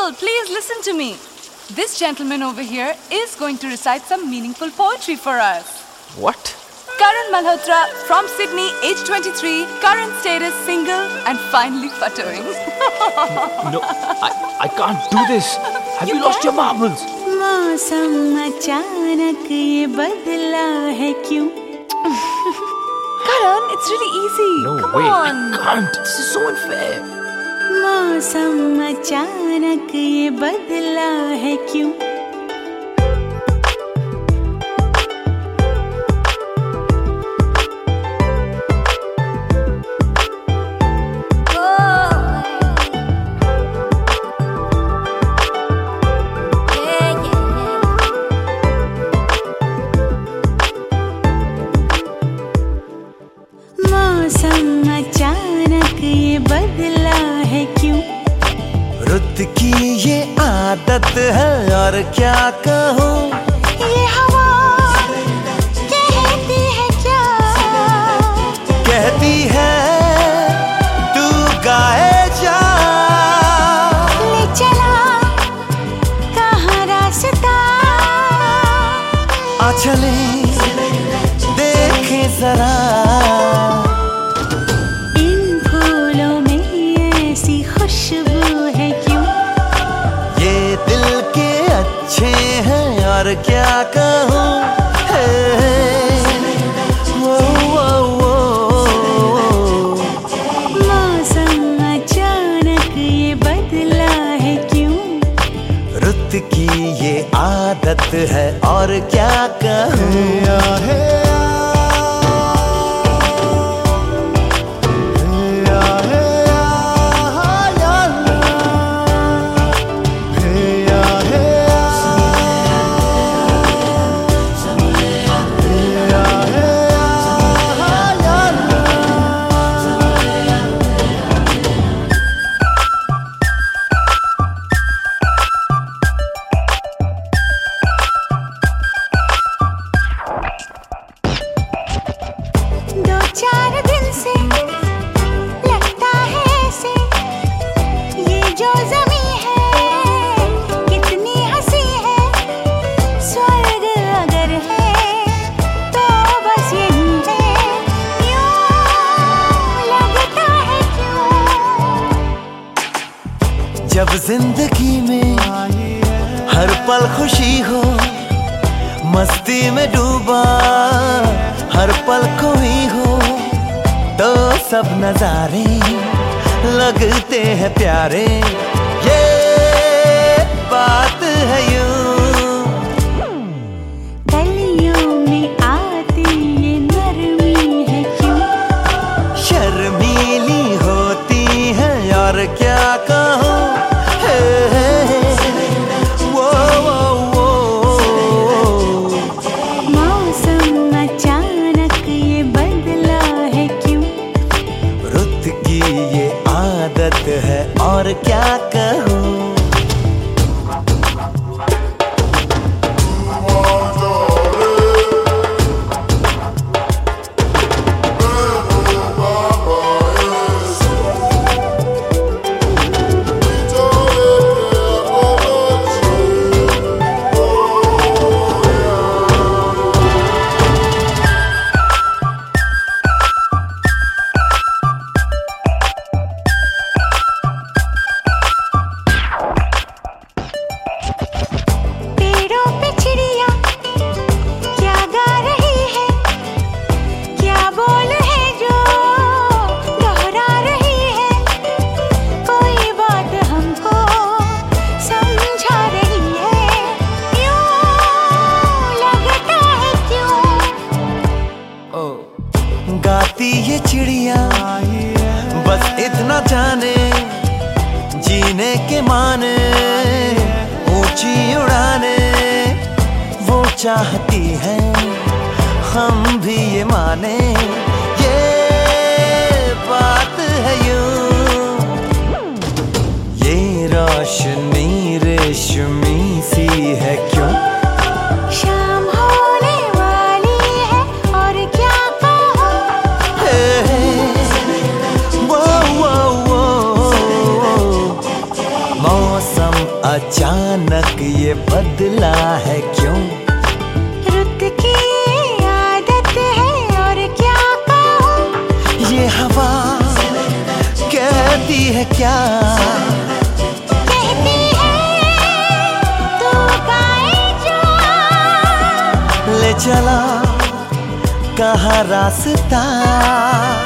People, please listen to me. This gentleman over here is going to recite some meaningful poetry for us. What? Karan Malhotra from Sydney, age 23, current status single and finally futtering. No, I can't do this. Have you lost your marbles? मौसम अचानक ये बदला है क्यों? Karan, it's really easy. No, Come wait, on. I can't. This is so unfair. मौसम अचानक ये बदला है क्यों? मौसम अचानक ये बदला है क्यों? रुत की ये आदत है और क्या कहूँ? ये हवा कहती है क्या? कहती है तू गाए जा। ले चला कहाँ रास्ता? आ चले देखे जरा। और क्या कहूँ? मौसम अचानक ये बदला है क्यों? रुत की ये आदत है और क्या कहूँ? चार दिन से लगता है ऐसे ये जो ज़मीं है कितनी हंसी है। स्वर्ग अगर है तो बस यही है। यूं लगता है क्यों? जब जिंदगी में हर पल खुशी हो, मस्ती में डूबा हर पल कोई हो, तो सब नजारे लगते हैं प्यारे। ये बात है यूं। गलियों में आती ये नरमी है क्यों? शर्मीली होती है और क्या कहूँ? ये आदत है और क्या कहूँ? गाती ये चिड़िया बस इतना जाने, जीने के माने ऊंची उड़ाने वो चाहती है, हम भी ये माने। ये बात है यूं। ये रोशनी रेशमी सी है क्यों? शाम होने वाली है और क्या मौसम अचानक ये बदला है क्यों? रुत की आदत है और क्या कहूँ। ये हवा कहती है क्या? कहती है तू गाए जा। ले चला कहाँ रास्ता